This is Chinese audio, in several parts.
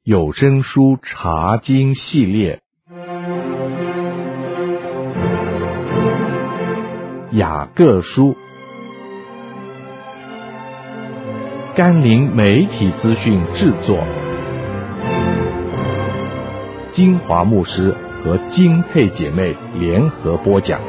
有声书查经系列，雅各书，甘霖媒体资讯制作，金华牧师和金佩姐妹联合播讲。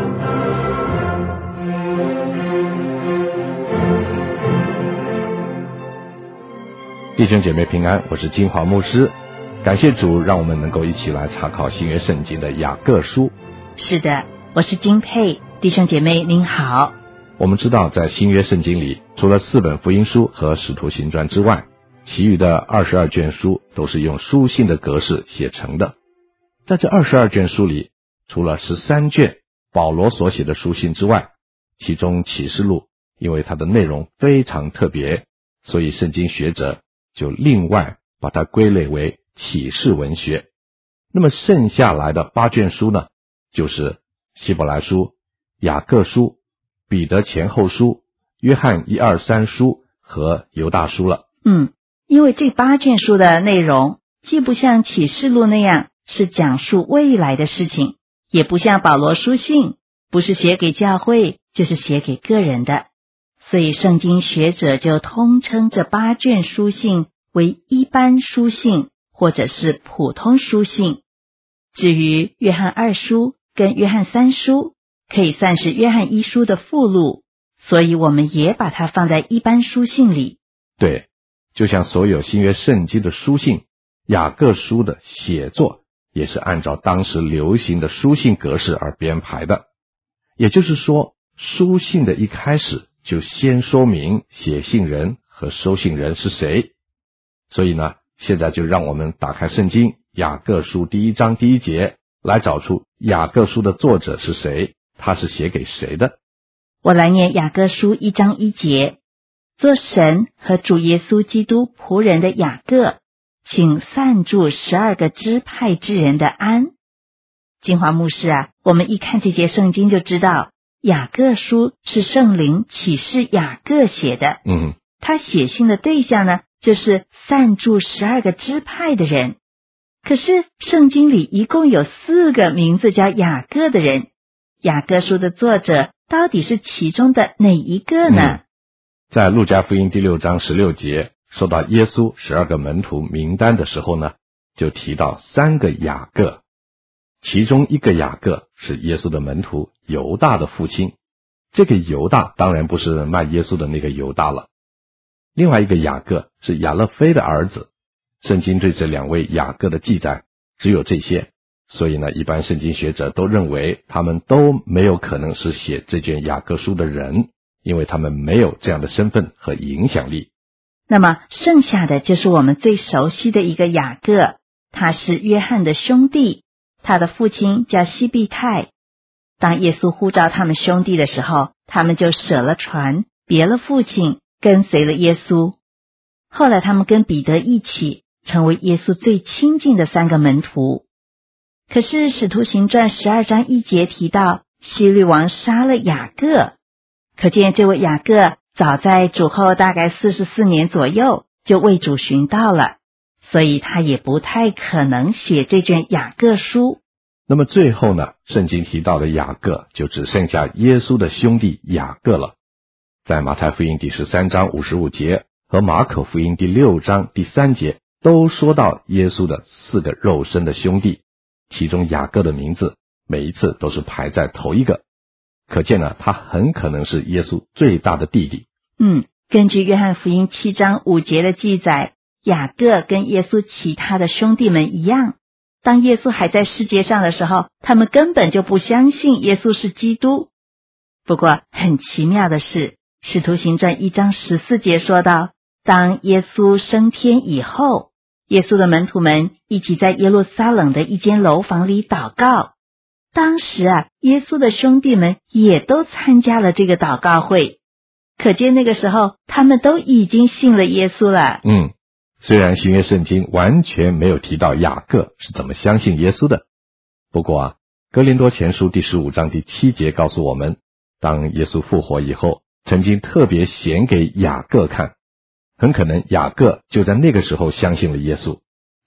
弟兄姐妹平安，我是金华牧师，感谢主让我们能够一起来查考新约圣经的雅各书。 是的，我是金佩，弟兄姐妹您好。 我们知道在新约圣经里，除了4本福音书和使徒行传之外，其余的22卷书都是用书信的格式写成的。在这22卷书里，除了13卷保罗所写的书信之外，其中启示录因为它的内容非常特别，所以圣经学者就另外把它归类为启示文学。那么剩下来的8卷书呢，就是希伯来书、雅各书、彼得前后书、约翰1、2、3书和犹大书了。 因为这8卷书的内容既不像启示录那样是讲述未来的事情，也不像保罗书信不是写给教会就是写给个人的，所以圣经学者就通称这8卷书信为一般书信或者是普通书信。至于约翰2书跟约翰3书可以算是约翰1书的附录，所以我们也把它放在一般书信里。 对，就像所有新约圣经的书信，雅各书的写作也是按照当时流行的书信格式而编排的。也就是说，书信的一开始就先说明写信人和收信人是谁。所以呢，现在就让我们打开圣经雅各书第1章第1节，来找出雅各书的作者是谁，他是写给谁的。 我来念雅各书1章1节，做神和主耶稣基督仆人的雅各，请散祝12个支派之人的安。金华牧师我们一看这节圣经就知道，雅各书是圣灵启示雅各写的。他写信的对象呢，就是散祝12个支派的人。可是圣经里一共有4个名字叫雅各的人，雅各书的作者到底是其中的哪一个呢？ 在路加福音第6章16节说到耶稣12个门徒名单的时候呢，就提到3个雅各，其中一个雅各是耶稣的门徒犹大的父亲。这个犹大当然不是卖耶稣的那个犹大了。另外一个雅各是亚勒菲的儿子。圣经对这2位雅各的记载只有这些，所以呢，一般圣经学者都认为他们都没有可能是写这卷雅各书的人，因为他们没有这样的身份和影响力。 那么剩下的就是我们最熟悉的一个雅各，他是约翰的兄弟，他的父亲叫西庇太。当耶稣呼召他们兄弟的时候，他们就舍了船，别了父亲，跟随了耶稣。后来他们跟彼得一起成为耶稣最亲近的3个门徒。可是使徒行传12章1节提到希律王杀了雅各，可见这位雅各早在主后大概44年左右就为主寻道了，所以他也不太可能写这卷雅各书。 那么最后呢，圣经提到的雅各就只剩下耶稣的兄弟雅各了。在马太福音第13章55节和马可福音第6章第3节都说到耶稣的4个肉身的兄弟，其中雅各的名字每一次都是排在头一个，可见呢，他很可能是耶稣最大的弟弟。 根据约翰福音7章5节的记载，雅各跟耶稣其他的兄弟们一样，当耶稣还在世界上的时候，他们根本就不相信耶稣是基督。不过很奇妙的是，使徒行传1章14节说到，当耶稣升天以后，耶稣的门徒们一起在耶路撒冷的一间楼房里祷告。当时耶稣的兄弟们也都参加了这个祷告会，可见那个时候他们都已经信了耶稣了。 虽然新约圣经完全没有提到雅各是怎么相信耶稣的，不过哥林多前书第15章第7节告诉我们，当耶稣复活以后，曾经特别显给雅各看，很可能雅各就在那个时候相信了耶稣。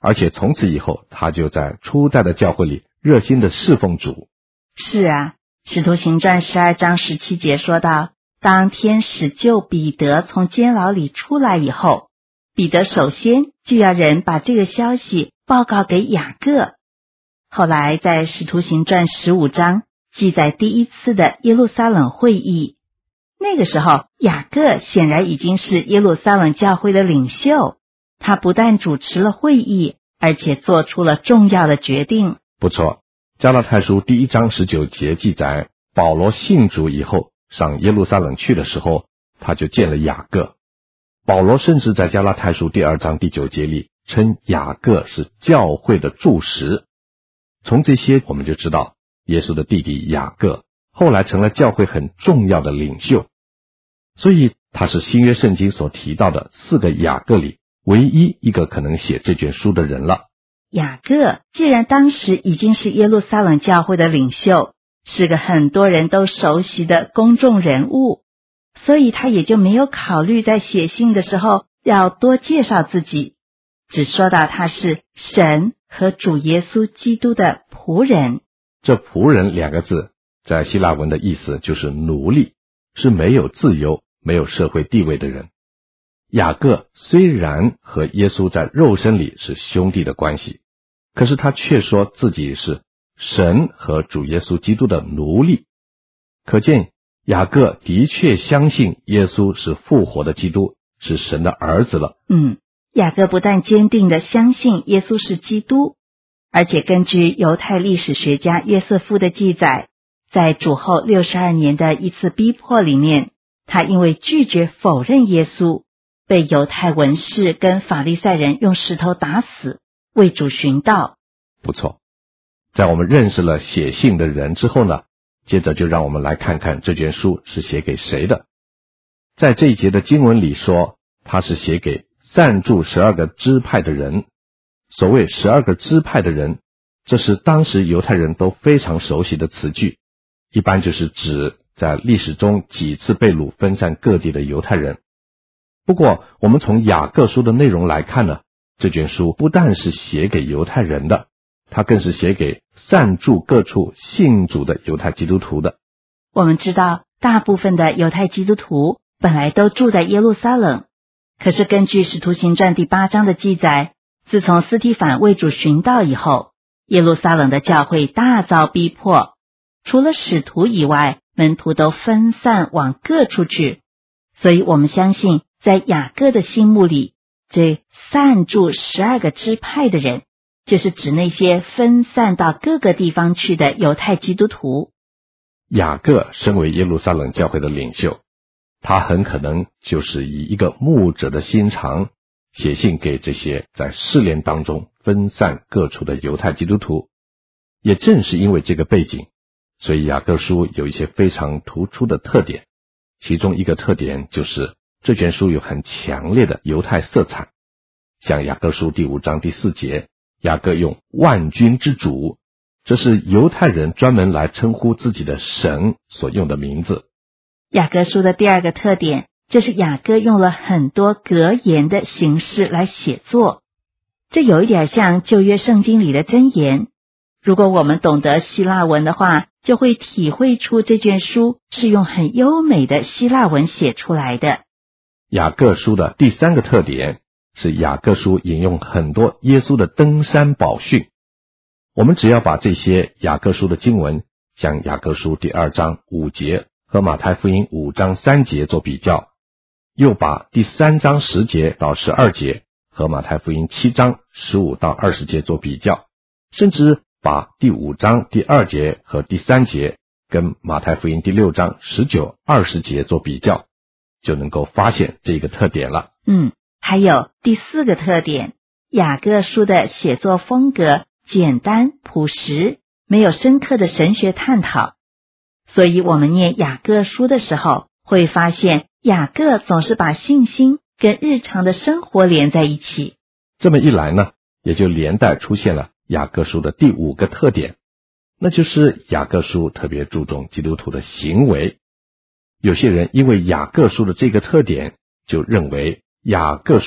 而且从此以后他就在初代的教会里热心的侍奉主。 是啊，使徒行传12章17节说到，当天使救彼得从监牢里出来以后，彼得首先就要人把这个消息报告给雅各。后来在使徒行传15章记载第一次的耶路撒冷会议，那个时候雅各显然已经是耶路撒冷教会的领袖，他不但主持了会议，而且做出了重要的决定。 不错，加拉太书第1章19节记载，保罗信主以后上耶路撒冷去的时候，他就见了雅各。保罗甚至在加拉太书第2章第9节里称雅各是教会的柱石。从这些我们就知道，耶稣的弟弟雅各后来成了教会很重要的领袖，所以他是新约圣经所提到的4个雅各里唯一一个可能写这卷书的人了。 雅各既然当时已经是耶路撒冷教会的领袖，是个很多人都熟悉的公众人物，所以他也就没有考虑在写信的时候要多介绍自己，只说到他是神和主耶稣基督的仆人。 这仆人2个字在希腊文的意思就是奴隶，是没有自由、没有社会地位的人。雅各虽然和耶稣在肉身里是兄弟的关系，可是他却说自己是神和主耶稣基督的奴隶。可见雅各的确相信耶稣是复活的基督，是神的儿子了。 雅各不但坚定地相信耶稣是基督，而且根据犹太历史学家约瑟夫的记载，在主后62年的一次逼迫里面，他因为拒绝否认耶稣，被犹太文士跟法利赛人用石头打死，为主寻道。 不错，在我们认识了写信的人之后呢，接着就让我们来看看这卷书是写给谁的。在这一节的经文里说，他是写给散住12个支派的人。所谓12个支派的人，这是当时犹太人都非常熟悉的词句，一般就是指在历史中几次被掳分散各地的犹太人。不过我们从雅各书的内容来看呢，这卷书不但是写给犹太人的，它更是写给散住各处信主的犹太基督徒的。 我们知道大部分的犹太基督徒本来都住在耶路撒冷，可是根据使徒行传第8章的记载，自从斯提反为主寻道以后，耶路撒冷的教会大遭逼迫，除了使徒以外，门徒都分散往各处去。所以我们相信，在雅各的心目里，这散住12个支派的人，就是指那些分散到各个地方去的犹太基督徒。 雅各身为耶路撒冷教会的领袖，他很可能就是以一个牧者的心肠写信给这些在试炼当中分散各处的犹太基督徒。也正是因为这个背景，所以雅各书有一些非常突出的特点，其中一个特点就是这卷书有很强烈的犹太色彩。像雅各书第5章第4节，雅各用万军之主，这是犹太人专门来称呼自己的神所用的名字。 雅各书的第2个特点就是雅各用了很多格言的形式来写作，这有一点像旧约圣经里的箴言。如果我们懂得希腊文的话，就会体会出这卷书是用很优美的希腊文写出来的。 雅各书的第3个特点是雅各书引用很多耶稣的登山宝训。我们只要把这些雅各书的经文，像雅各书第2章5节和马太福音5章3节做比较，又把第3章10节到12节和马太福音7章15到20节做比较，甚至把第5章第2节和第3节跟马太福音第6章19、20节做比较，就能够发现这个特点了。 还有第4个特点，雅各书的写作风格简单朴实，没有深刻的神学探讨。所以我们念雅各书的时候，会发现雅各总是把信心跟日常的生活连在一起。 这么一来呢，也就连带出现了雅各书的第5个特点，那就是雅各书特别注重基督徒的行为。有些人因为雅各书的这个特点，就认为雅各书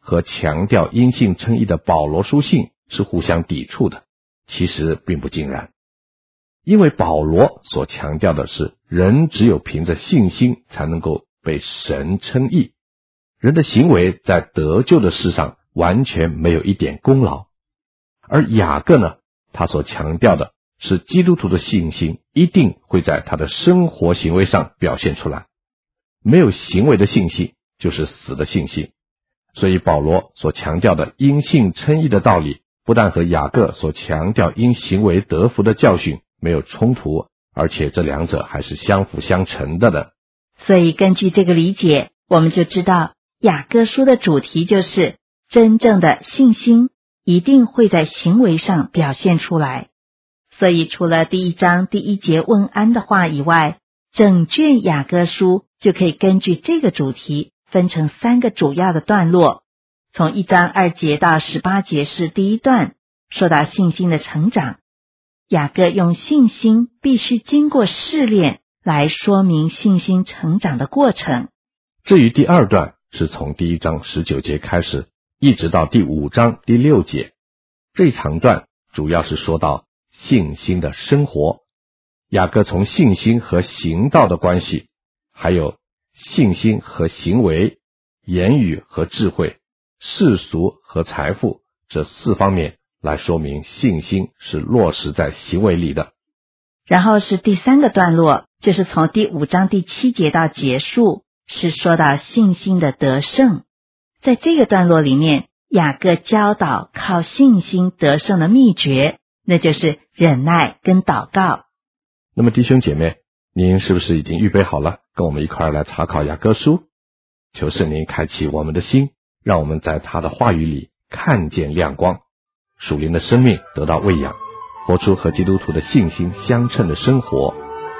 和强调因信称义的保罗书信是互相抵触的，其实并不尽然。因为保罗所强调的是，人只有凭着信心才能够被神称义，人的行为在得救的事上完全没有一点功劳。而雅各呢，他所强调的是基督徒的信心一定会在他的生活行为上表现出来，没有行为的信心就是死的信心。所以保罗所强调的因信称义的道理，不但和雅各所强调因行为得福的教训没有冲突，而且这两者还是相辅相成的。 所以根据这个理解，我们就知道雅各书的主题就是真正的信心一定会在行为上表现出来。所以除了第1章第1节问安的话以外，整卷雅各书就可以根据这个主题分成3个主要的段落。从1章2节到18节是第1段，说到信心的成长。雅各用信心必须经过试炼来说明信心成长的过程。 至于第2段是从第1章19节开始，一直到第5章第6节。这一长段主要是说到信心的生活。雅各从信心和行道的关系，还有信心和行为、言语和智慧、世俗和财富这4方面来说明信心是落实在行为里的。 然后是第3个段落，就是从第5章第7节到结束，是说到信心的得胜。在这个段落里面，雅各教导靠信心得胜的秘诀，那就是忍耐跟祷告。 那么弟兄姐妹，您是不是已经预备好了，跟我们一块儿来查考雅各书？求圣灵开启我们的心，让我们在他的话语里看见亮光，属灵的生命得到喂养，活出和基督徒的信心相称的生活。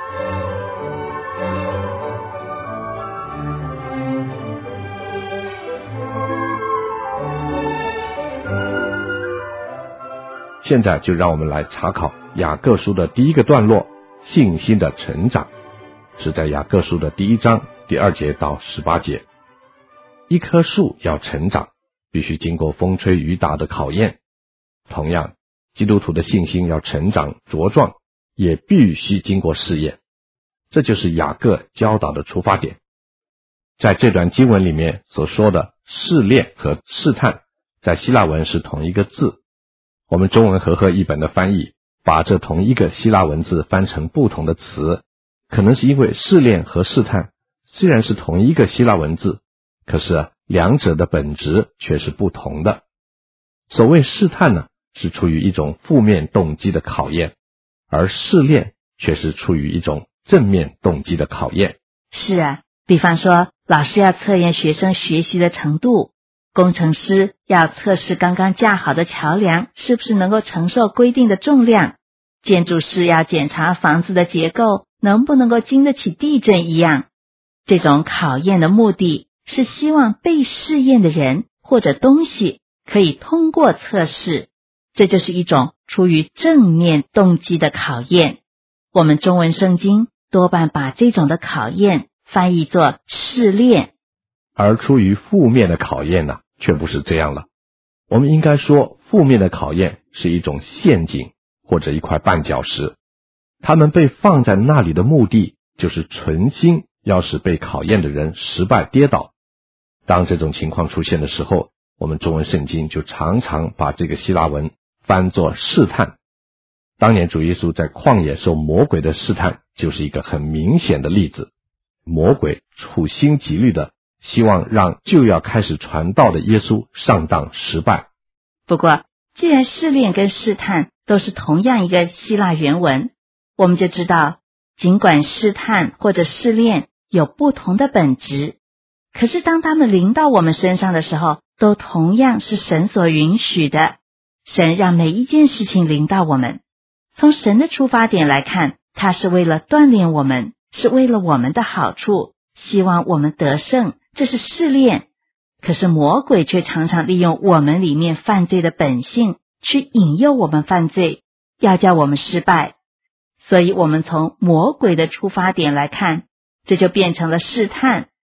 现在就让我们来查考雅各书的第1个段落，信心的成长，是在雅各书的第1章第2节到18节。一棵树要成长，必须经过风吹雨打的考验。同样，基督徒的信心要成长茁壮，也必须经过试验。这就是雅各教导的出发点。在这段经文里面所说的试炼和试探，在希腊文是同一个字。我们中文和合译本的翻译把这同一个希腊文字翻成不同的词，可能是因为试炼和试探虽然是同一个希腊文字，可是两者的本质却是不同的。所谓试探呢，是出于一种负面动机的考验，而试炼却是出于一种正面动机的考验。 是啊，比方说老师要测验学生学习的程度，工程师要测试刚刚架好的桥梁是不是能够承受规定的重量，建筑师要检查房子的结构能不能够经得起地震一样。这种考验的目的是希望被试验的人或者东西可以通过测试，这就是一种出于正面动机的考验。我们中文圣经多半把这种的考验翻译作试炼。 而出于负面的考验呢，却不是这样了。我们应该说，负面的考验是一种陷阱或者一块绊脚石，它们被放在那里的目的就是存心要使被考验的人失败跌倒。当这种情况出现的时候，我们中文圣经就常常把这个希腊文翻作试探。当年主耶稣在旷野受魔鬼的试探，就是一个很明显的例子。魔鬼处心积虑的希望让就要开始传道的耶稣上当失败。 不过既然试炼跟试探都是同样一个希腊原文，我们就知道尽管试探或者试炼有不同的本质，可是当他们临到我们身上的时候，都同样是神所允许的。神让每一件事情临到我们，从神的出发点来看，他是为了锻炼我们，是为了我们的好处，希望我们得胜，这是试炼。可是魔鬼却常常利用我们里面犯罪的本性，去引诱我们犯罪，要叫我们失败。所以我们从魔鬼的出发点来看，这就变成了试探。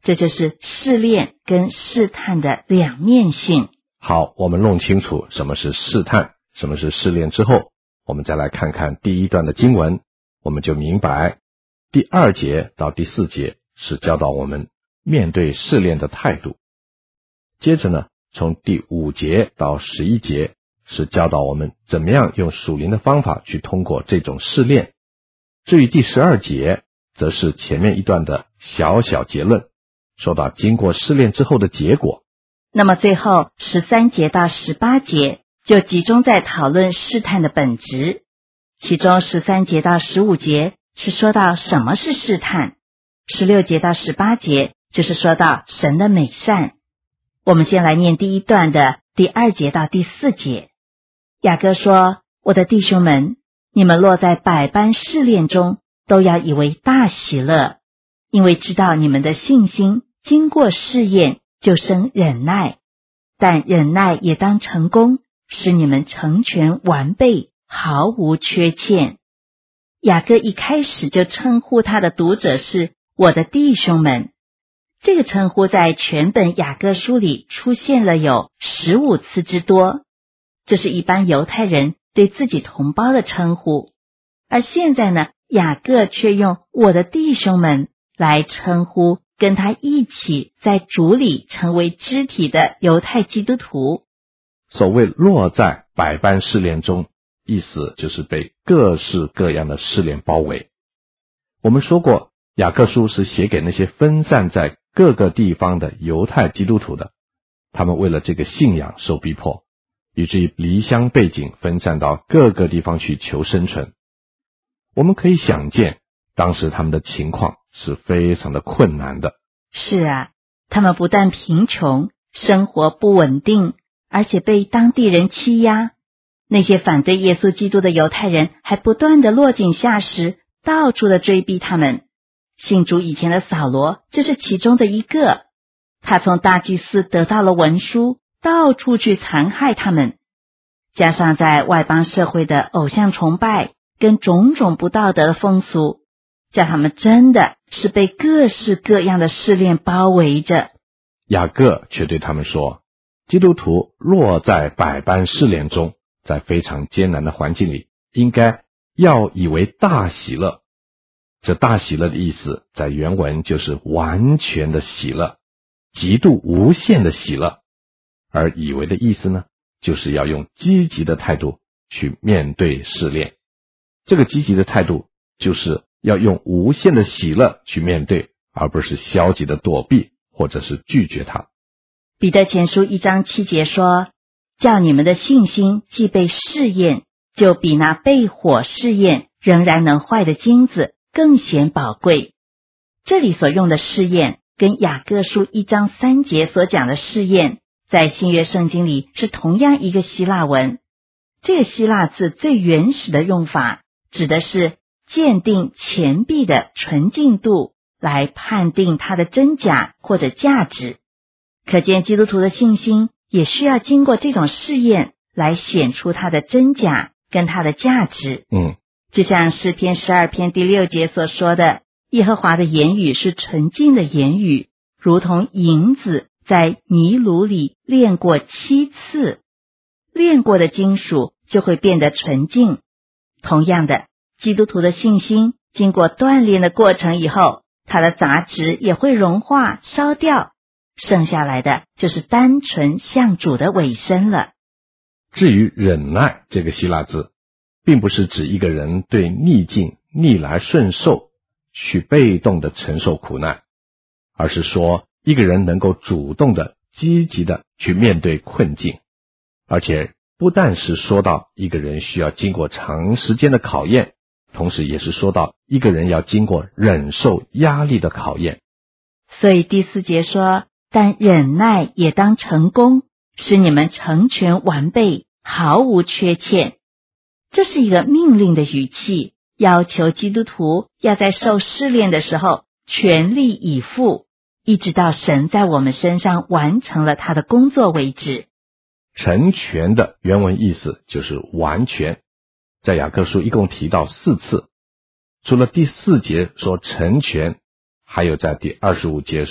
这就是试炼跟试探的两面性。 好，我们弄清楚什么是试探，什么是试炼之后，我们再来看看第一段的经文，我们就明白第2节到第4节是教导我们面对试炼的态度。接着呢，从第5节到11节是教导我们怎么样用属灵的方法去通过这种试炼。至于第12节，则是前面一段的小小结论，说到经过试炼之后的结果。 那么最后13节到18节就集中在讨论试探的本质，其中13节到15节是说到什么是试探，16节到18节就是说到神的美善。我们先来念第一段的第2节到第4节。雅各说，我的弟兄们，你们落在百般试炼中，都要以为大喜乐，因为知道你们的信心经过试验，就生忍耐，但忍耐也当成功，使你们成全完备，毫无缺欠。雅各一开始就称呼他的读者是我的弟兄们，这个称呼在全本雅各书里出现了有15次之多，这是一般犹太人对自己同胞的称呼。而现在呢，雅各却用我的弟兄们来称呼跟他一起在主里成为肢体的犹太基督徒。 所谓落在百般试炼中，意思就是被各式各样的试炼包围。我们说过，雅各书是写给那些分散在各个地方的犹太基督徒的，他们为了这个信仰受逼迫，以至于离乡背井，分散到各个地方去求生存。我们可以想见，当时他们的情况是非常的困难的。 是啊，他们不但贫穷，生活不稳定，而且被当地人欺压。那些反对耶稣基督的犹太人还不断的落井下石，到处的追逼他们。信主以前的扫罗就是其中的一个，他从大祭司得到了文书，到处去残害他们。加上在外邦社会的偶像崇拜跟种种不道德的风俗，叫他们真的是被各式各样的试炼包围着。 雅各却对他们说，基督徒落在百般试炼中，在非常艰难的环境里，应该要以为大喜乐。这大喜乐的意思在原文就是完全的喜乐，极度无限的喜乐。而以为的意思呢，就是要用积极的态度去面对试炼。这个积极的态度就是要用无限的喜乐去面对，而不是消极的躲避或者是拒绝它。 彼得前书1章7节说，叫你们的信心既被试验，就比那被火试验仍然能坏的金子更显宝贵。这里所用的试验跟雅各书1章3节所讲的试验，在新约圣经里是同样一个希腊文。这个希腊字最原始的用法指的是鉴定钱币的纯净度，来判定它的真假或者价值。可见基督徒的信心也需要经过这种试验来显出它的真假跟它的价值。就像诗篇12篇第6节所说的，耶和华的言语是纯净的言语，如同银子在泥炉里炼过7次，炼过的金属就会变得纯净。同样的，基督徒的信心经过锻炼的过程以后，它的杂质也会融化烧掉，剩下来的就是单纯向主的委身了。 至于忍耐这个希腊字，并不是指一个人对逆境逆来顺受去被动的承受苦难，而是说一个人能够主动的积极的去面对困境，而且不但是说到一个人需要经过长时间的考验，同时也是说到一个人要经过忍受压力的考验。 所以第4节说，但忍耐也当成功，使你们成全完备，毫无缺欠。这是一个命令的语气，要求基督徒要在受试炼的时候全力以赴，一直到神在我们身上完成了他的工作为止。 成全的原文意思就是完全，在雅各书一共提到4次，除了第4节说成全，还有在第25节说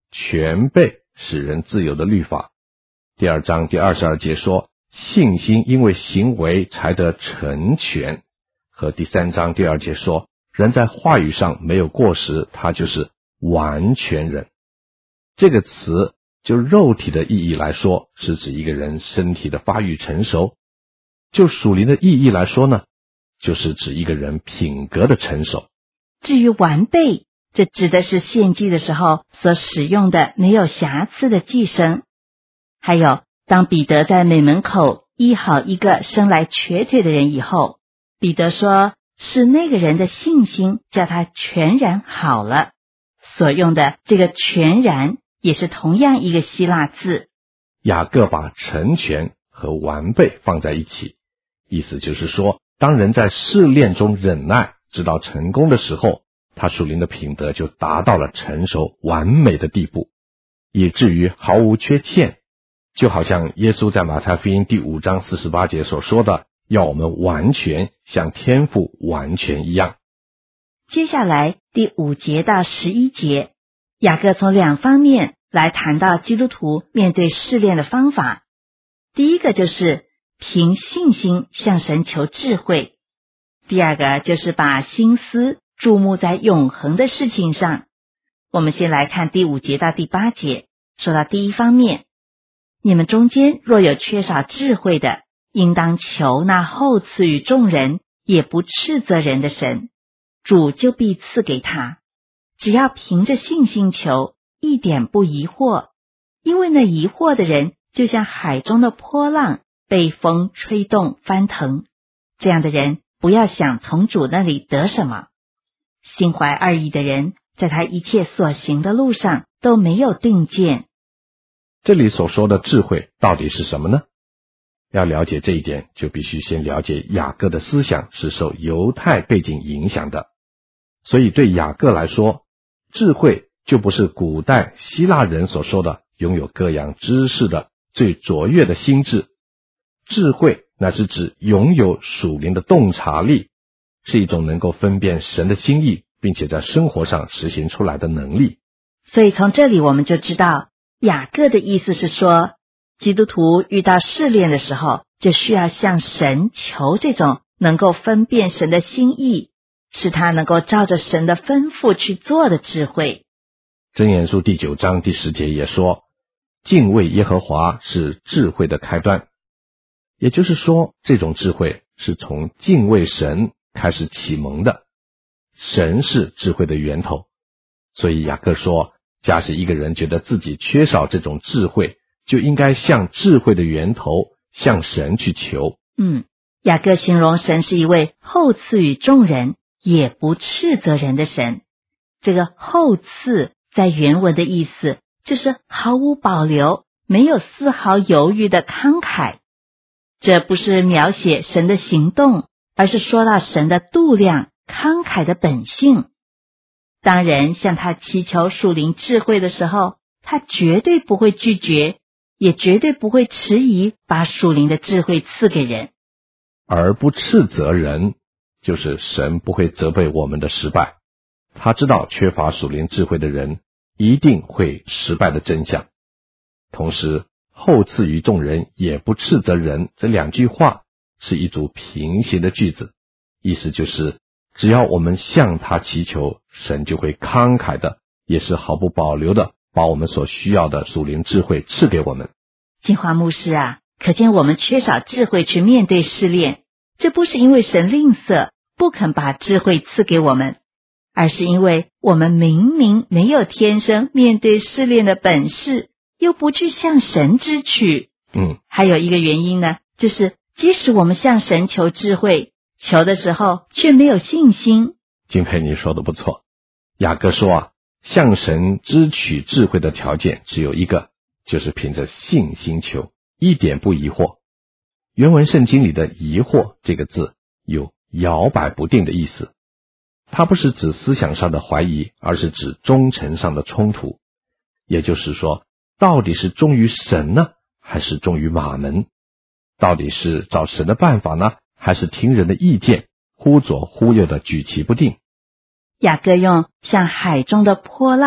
全备使人自由的律法。第2章第22节说，信心因为行为才得成全，和第3章第2节说，人在话语上没有过失，他就是完全人。这个词就肉体的意义来说，是指一个人身体的发育成熟；就属灵的意义来说呢，就是指一个人品格的成熟。 至于完备，这指的是献祭的时候所使用的没有瑕疵的祭牲。还有，当彼得在美门口医好一个生来瘸腿的人以后，彼得说是那个人的信心叫他全然好了，所用的这个全然也是同样一个希腊字。 雅各把成全和完备放在一起，意思就是说，当人在试炼中忍耐直到成功的时候，他属灵的品德就达到了成熟完美的地步，以至于毫无缺欠。就好像耶稣在马太福音第5章48节所说的，要我们完全像天父完全一样。 接下来第5节到11节，雅各从2方面来谈到基督徒面对试炼的方法。第一个就是凭信心向神求智慧，第二个就是把心思注目在永恒的事情上。我们先来看第5节到第8节，说到第一方面，你们中间若有缺少智慧的，应当求那厚赐与众人，也不斥责人的神，主就必赐给他。只要凭着信心求，一点不疑惑，因为那疑惑的人就像海中的波浪，被风吹动翻腾。这样的人不要想从主那里得什么。心怀二意的人，在他一切所行的路上都没有定见。 这里所说的智慧到底是什么呢？要了解这一点，就必须先了解雅各的思想是受犹太背景影响的。所以对雅各来说，智慧就不是古代希腊人所说的拥有各样知识的最卓越的心智。智慧乃是指拥有属灵的洞察力，是一种能够分辨神的心意，并且在生活上实行出来的能力。 所以从这里我们就知道，雅各的意思是说，基督徒遇到试炼的时候，就需要向神求这种能够分辨神的心意，使他能够照着神的吩咐去做的智慧。 箴言书第9章第10节也说，敬畏耶和华是智慧的开端。也就是说，这种智慧是从敬畏神开始启蒙的，神是智慧的源头。所以雅各说，假使一个人觉得自己缺少这种智慧，就应该向智慧的源头，向神去求。 雅各形容神是一位厚赐与众人，也不斥责人的神。这个厚赐在原文的意思就是毫无保留，没有丝毫犹豫的慷慨。这不是描写神的行动，而是说到神的度量、慷慨的本性。当人向他祈求属灵智慧的时候，他绝对不会拒绝，也绝对不会迟疑把属灵的智慧赐给人。 而不斥责人，就是神不会责备我们的失败。他知道缺乏属灵智慧的人一定会失败的真相。同时，厚赐于众人也不斥责人，这2句话是一组平行的句子，意思就是只要我们向他祈求，神就会慷慨的，也是毫不保留的把我们所需要的属灵智慧赐给我们。 金华牧师啊，可见我们缺少智慧去面对试炼，这不是因为神吝啬不肯把智慧赐给我们，而是因为我们明明没有天生面对试炼的本事，又不去向神支取。还有一个原因呢，就是即使我们向神求智慧，求的时候却没有信心。 敬佩你说的不错。雅各说向神支取智慧的条件只有一个，就是凭着信心求，一点不疑惑。原文圣经里的疑惑这个字有摇摆不定的意思，它不是指思想上的怀疑，而是指忠诚上的冲突。也就是说，到底是忠于神呢，还是忠于马门？到底是照神的办法呢，还是听人的意见，忽左忽右的举棋不定？ 雅各用像海中的波浪，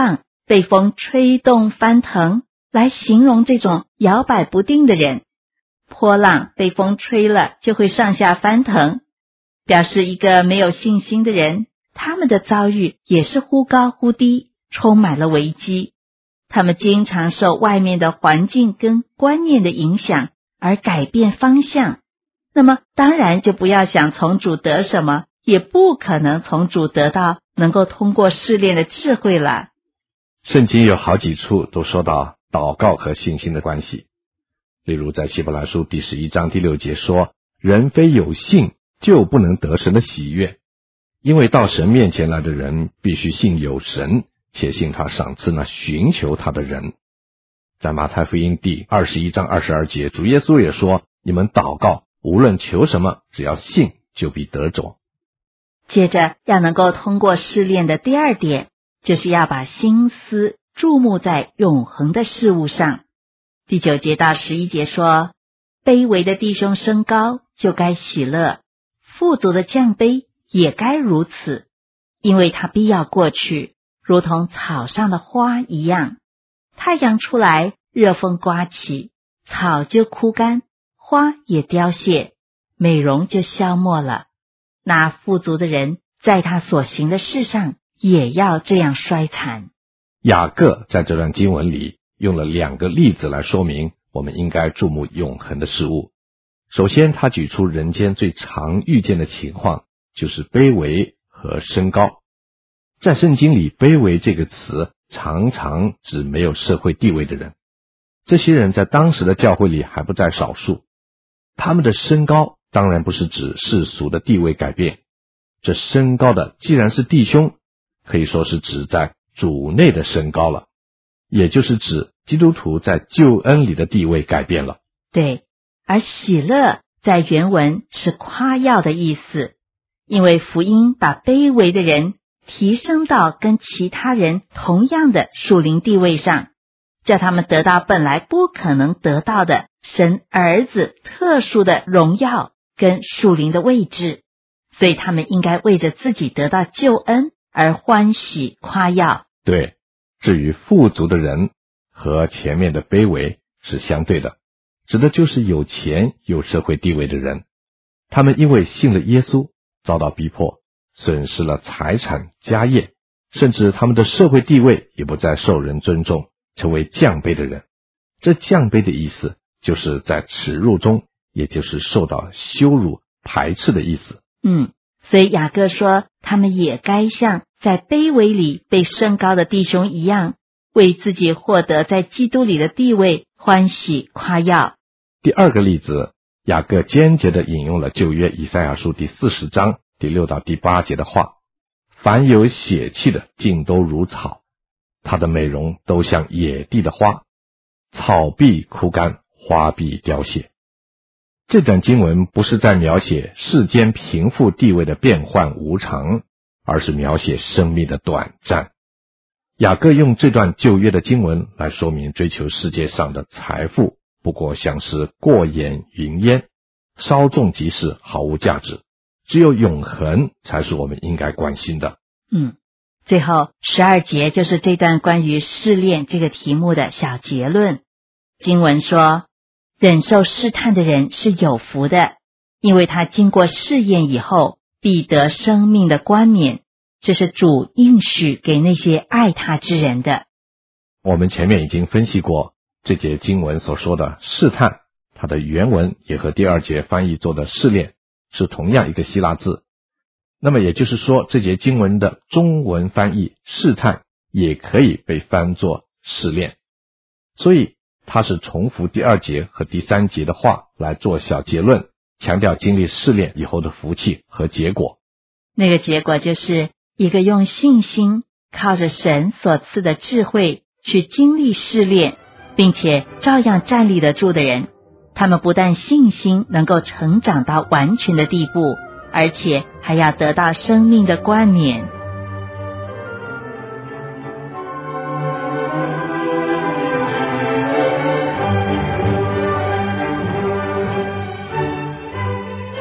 被风吹动翻腾，来形容这种摇摆不定的人。波浪被风吹了就会上下翻腾，表示一个没有信心的人，他们的遭遇也是忽高忽低，充满了危机。他们经常受外面的环境跟观念的影响而改变方向，那么当然就不要想从主得什么，也不可能从主得到能够通过试炼的智慧了。 圣经有好几处都说到祷告和信心的关系，例如在希伯来书第11章第6节说，人非有信就不能得神的喜悦，因为到神面前来的人必须信有神，且信他赏赐那寻求他的人。在马太福音第21章22节，主耶稣也说，你们祷告无论求什么，只要信就必得着。 接着要能够通过试炼的第二点，就是要把心思注目在永恒的事物上。第9节到11节说，卑微的弟兄升高就该喜乐，富足的降卑也该如此，因为他必要过去，如同草上的花一样。太阳出来，热风刮起，草就枯干，花也凋谢，美容就消没了。那富足的人在他所行的事上也要这样衰残。 雅各在这段经文里用了2个例子来说明我们应该注目永恒的事物。首先，他举出人间最常遇见的情况，就是卑微和升高。在圣经里，卑微这个词常常指没有社会地位的人，这些人在当时的教会里还不在少数。他们的升高当然不是指世俗的地位改变，这升高的既然是弟兄，可以说是指在主内的升高了，也就是指基督徒在救恩里的地位改变了。 对，而喜乐在原文是夸耀的意思，因为福音把卑微的人提升到跟其他人同样的属灵地位上，叫他们得到本来不可能得到的神儿子特殊的荣耀跟属灵的位置，所以他们应该为着自己得到救恩而欢喜夸耀。 对，至于富足的人和前面的卑微是相对的，指的就是有钱有社会地位的人，他们因为信了耶稣遭到逼迫，损失了财产家业，甚至他们的社会地位也不再受人尊重，成为降卑的人。这降卑的意思就是在耻辱中，也就是受到羞辱排斥的意思。 所以雅各说，他们也该像在卑微里被升高的弟兄一样，为自己获得在基督里的地位欢喜夸耀。 第2个例子，雅各坚决地引用了旧约以赛亚书第40章第6到第8节的话，凡有血气的尽都如草，它的美容都像野地的花，草必枯干，花必凋谢。这段经文不是在描写世间贫富地位的变幻无常，而是描写生命的短暂。雅各用这段旧约的经文来说明追求世界上的财富不过像是过眼云烟，稍纵即逝，毫无价值，只有永恒才是我们应该关心的。 最后12节就是这段关于试炼这个题目的小结论。经文说，忍受试探的人是有福的，因为他经过试验以后必得生命的冠冕，这是主应许给那些爱他之人的。 我们前面已经分析过这节经文所说的试探，它的原文也和第2节翻译做的试炼是同样一个希腊字。那么也就是说，这节经文的中文翻译试探也可以被翻作试炼，所以它是重复第2节和第3节的话来做小结论，强调经历试炼以后的福气和结果。 那个结果就是一个用信心靠着神所赐的智慧去经历试炼，并且照样站立得住的人，他们不但信心能够成长到完全的地步，而且还要得到生命的冠冕。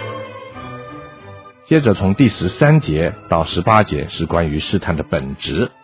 接着从第13节到18节是关于试探的本质，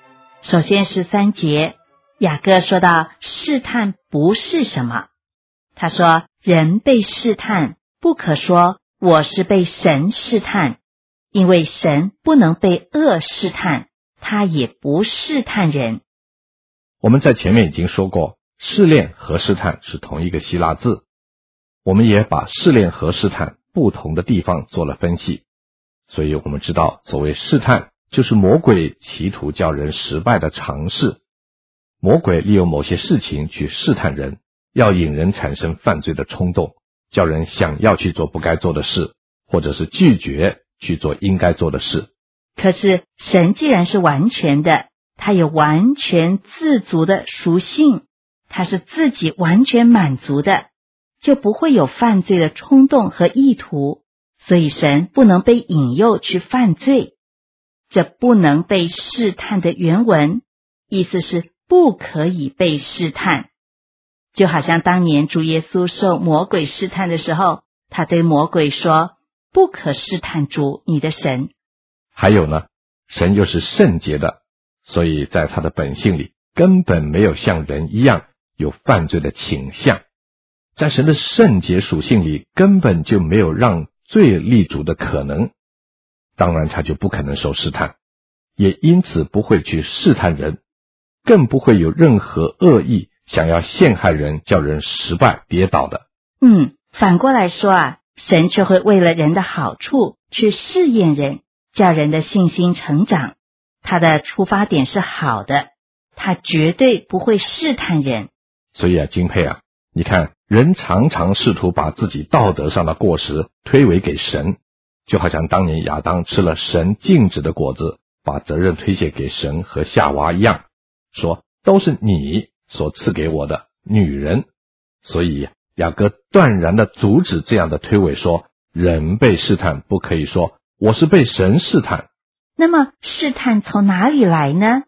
首先13节，雅各说到试探不是什么。他说，人被试探，不可说我是被神试探，因为神不能被恶试探，他也不试探人。 我们在前面已经说过，试炼和试探是同一个希腊字，我们也把试炼和试探不同的地方做了分析，所以我们知道所谓试探就是魔鬼企图叫人失败的尝试。魔鬼利用某些事情去试探人，要引人产生犯罪的冲动，叫人想要去做不该做的事，或者是拒绝去做应该做的事。 可是神既然是完全的，他有完全自足的属性，他是自己完全满足的，就不会有犯罪的冲动和意图，所以神不能被引诱去犯罪。这不能被试探的原文意思是不可以被试探，就好像当年主耶稣受魔鬼试探的时候，他对魔鬼说，不可试探主你的神。 还有呢，神又是圣洁的，所以在他的本性里根本没有像人一样有犯罪的倾向，在神的圣洁属性里根本就没有让罪立足的可能，当然他就不可能受试探，也因此不会去试探人，更不会有任何恶意想要陷害人，叫人失败跌倒的。 反过来说啊，神却会为了人的好处去试验人，叫人的信心成长。他的出发点是好的，他绝对不会试探人。 所以金佩你看，人常常试图把自己道德上的过失推诿给神，就好像当年亚当吃了神禁止的果子，把责任推卸给神和夏娃一样，说都是你所赐给我的女人。所以雅各断然地阻止这样的推诿，说人被试探不可以说我是被神试探。 那么试探从哪里来呢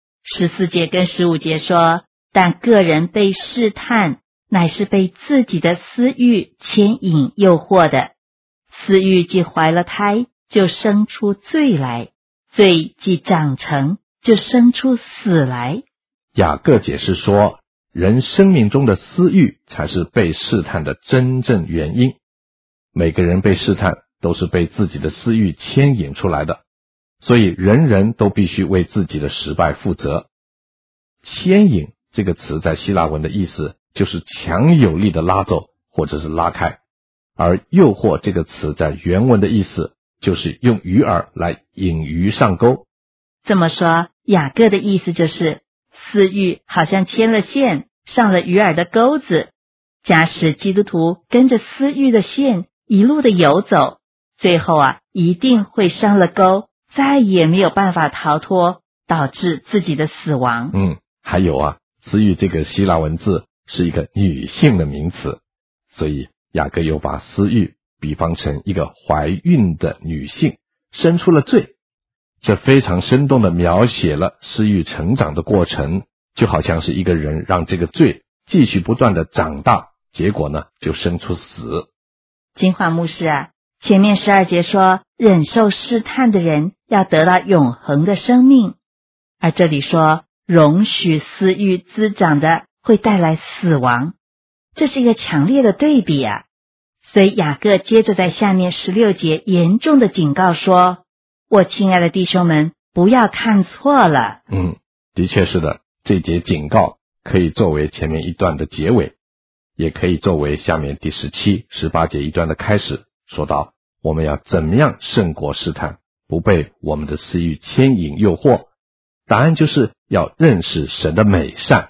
？14节跟15节说，但个人被试探，乃是被自己的私欲牵引诱惑的。私欲既怀了胎，就生出罪来；罪既长成，就生出死来。 雅各解释说，人生命中的私欲才是被试探的真正原因。每个人被试探都是被自己的私欲牵引出来的，所以人人都必须为自己的失败负责。牵引这个词在希腊文的意思就是强有力的拉走或者是拉开，而诱惑这个词在原文的意思就是用鱼饵来引鱼上钩。 这么说，雅各的意思就是私欲好像牵了线，上了鱼饵的钩子，假使基督徒跟着私欲的线一路的游走，最后一定会上了钩，再也没有办法逃脱，导致自己的死亡。 还有私欲这个希腊文字是一个女性的名词，所以雅各又把私欲比方成一个怀孕的女性生出了罪，这非常生动地描写了私欲成长的过程，就好像是一个人让这个罪继续不断地长大，结果呢就生出死。 金华牧师前面12节说忍受试探的人要得到永恒的生命，而这里说容许私欲滋长的会带来死亡，这是一个强烈的对比所以雅各接着在下面16节严重的警告说，我亲爱的弟兄们，不要看错了。 的确是的，这节警告可以作为前面一段的结尾，也可以作为下面第17、18节一段的开始，说到我们要怎么样胜过试探，不被我们的私欲牵引诱惑。答案就是要认识神的美善。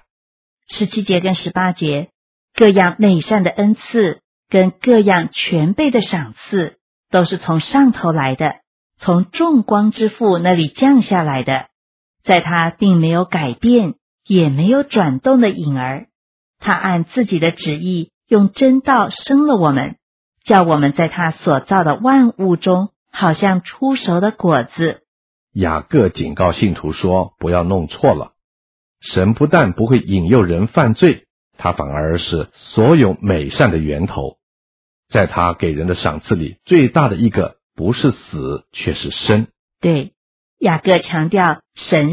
17节跟18节，各样美善的恩赐跟各样全备的赏赐都是从上头来的，从众光之父那里降下来的，在他并没有改变也没有转动的影儿，他按自己的旨意用真道生了我们，叫我们在他所造的万物中好像出熟的果子。 雅各警告信徒说，不要弄错了，神不但不会引诱人犯罪，他反而是所有美善的源头。在他给人的赏赐里，最大的一个不是死，却是生。 对，雅各强调神是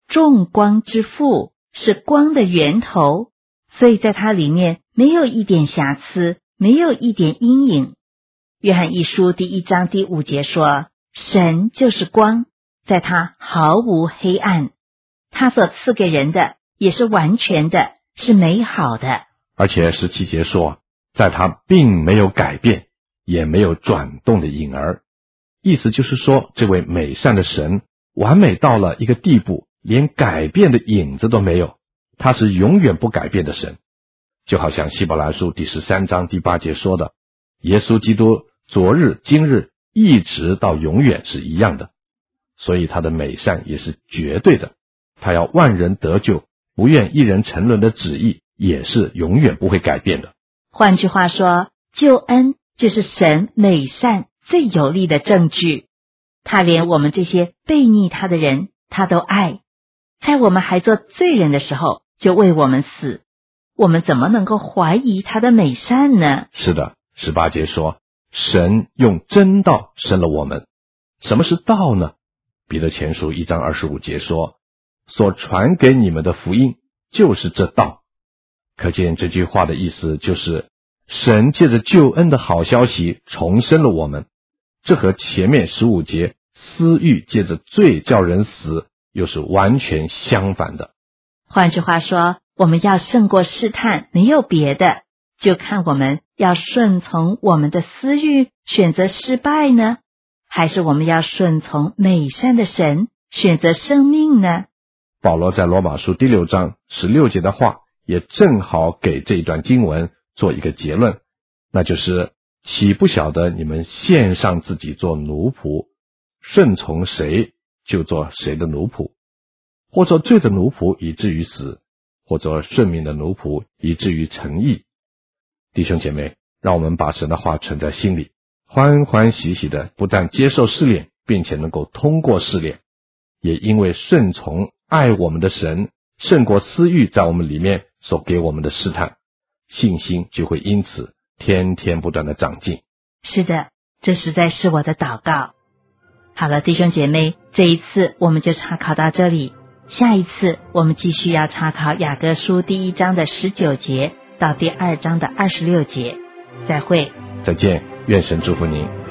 众光之父，是光的源头，所以在它里面没有一点瑕疵，没有一点阴影。约翰一书第1章第5节说，神就是光，在他毫无黑暗，他所赐给人的也是完全的，是美好的。 而且17节说，在他并没有改变，也没有转动的影儿。意思就是说，这位美善的神完美到了一个地步，连改变的影子都没有，他是永远不改变的神。就好像希伯来书第13章第8节说的，耶稣基督昨日今日一直到永远是一样的，所以他的美善也是绝对的，他要万人得救，不愿一人沉沦的旨意也是永远不会改变的。 换句话说，救恩就是神美善最有力的证据，他连我们这些悖逆他的人他都爱，在我们还做罪人的时候就为我们死，我们怎么能够怀疑他的美善呢？ 是的，18节说，神用真道生了我们。什么是道呢？彼得前书1章25节说，所传给你们的福音就是这道。可见这句话的意思就是，神借着救恩的好消息重生了我们，这和前面15节私欲借着罪叫人死又是完全相反的。 换句话说，我们要胜过试探，没有别的，就看我们要顺从我们的私欲，选择失败呢，还是我们要顺从美善的神，选择生命呢？ 保罗在罗马书第6章16节的话也正好给这一段经文做一个结论，那就是岂不晓得你们献上自己做奴仆，顺从谁就做谁的奴仆，或做罪的奴仆以至于死，或做顺命的奴仆以至于成义。弟兄姐妹，让我们把神的话存在心里，欢欢喜喜的不但接受试炼，并且能够通过试炼，也因为顺从爱我们的神胜过私欲在我们里面所给我们的试探，信心就会因此天天不断的长进。 是的，这实在是我的祷告。好了，弟兄姐妹，这一次我们就查考到这里，下一次我们继续要查考雅各书第1章的19节到第2章的26节。再会， 再见，愿神祝福您。